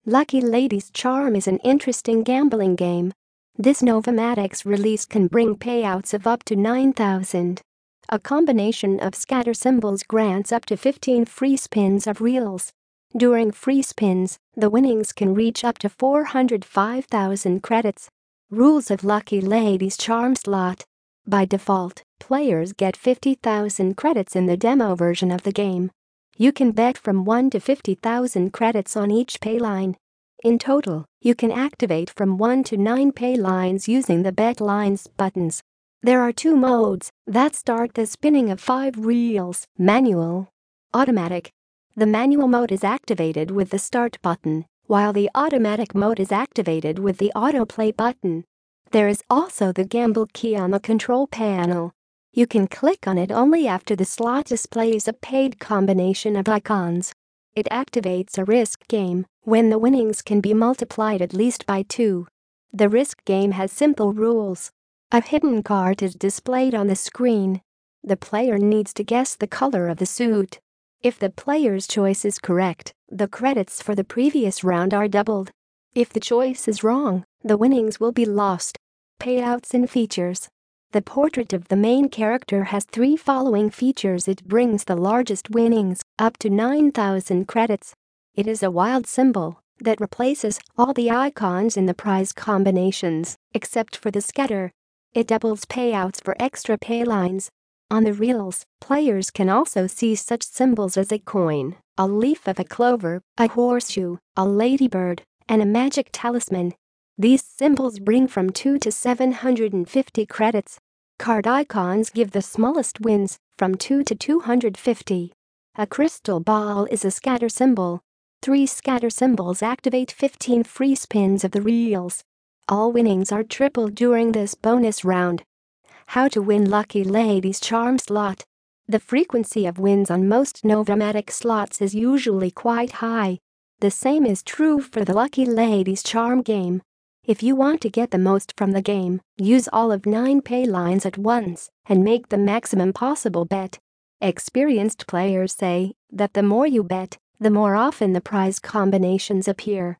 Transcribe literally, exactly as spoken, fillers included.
Lucky Lady's Charm is an interesting gambling game. This Novamatics release can bring payouts of up to nine thousand. A combination of scatter symbols grants up to fifteen free spins of reels. During free spins, the winnings can reach up to four hundred five thousand credits. Rules of Lucky Lady's Charm slot. By default, players get fifty thousand credits in the demo version of the game. You can bet from one to fifty thousand credits on each pay line. In total, you can activate from one to nine pay lines using the Bet Lines buttons. There are two modes that start the spinning of five reels: manual, automatic. The manual mode is activated with the start button, while the automatic mode is activated with the autoplay button. There is also the gamble key on the control panel. You can click on it only after the slot displays a paid combination of icons. It activates a risk game when the winnings can be multiplied at least by two. The risk game has simple rules. A hidden card is displayed on the screen. The player needs to guess the color of the suit. If the player's choice is correct, the credits for the previous round are doubled. If the choice is wrong, the winnings will be lost. Payouts and features. The portrait of the main character has three following features. It brings the largest winnings, up to nine thousand credits. It is a wild symbol that replaces all the icons in the prize combinations, except for the scatter. It doubles payouts for extra pay lines. On the reels, players can also see such symbols as a coin, a leaf of a clover, a horseshoe, a ladybird, and a magic talisman. These symbols bring from two to seven hundred fifty credits. Card icons give the smallest wins, from two to two hundred fifty. A crystal ball is a scatter symbol. Three scatter symbols activate fifteen free spins of the reels. All winnings are tripled during this bonus round. How to win Lucky Lady's Charm slot. The frequency of wins on most Novamatic slots is usually quite high. The same is true for the Lucky Lady's Charm game. If you want to get the most from the game, use all of nine pay lines at once and make the maximum possible bet. Experienced players say that the more you bet, the more often the prize combinations appear.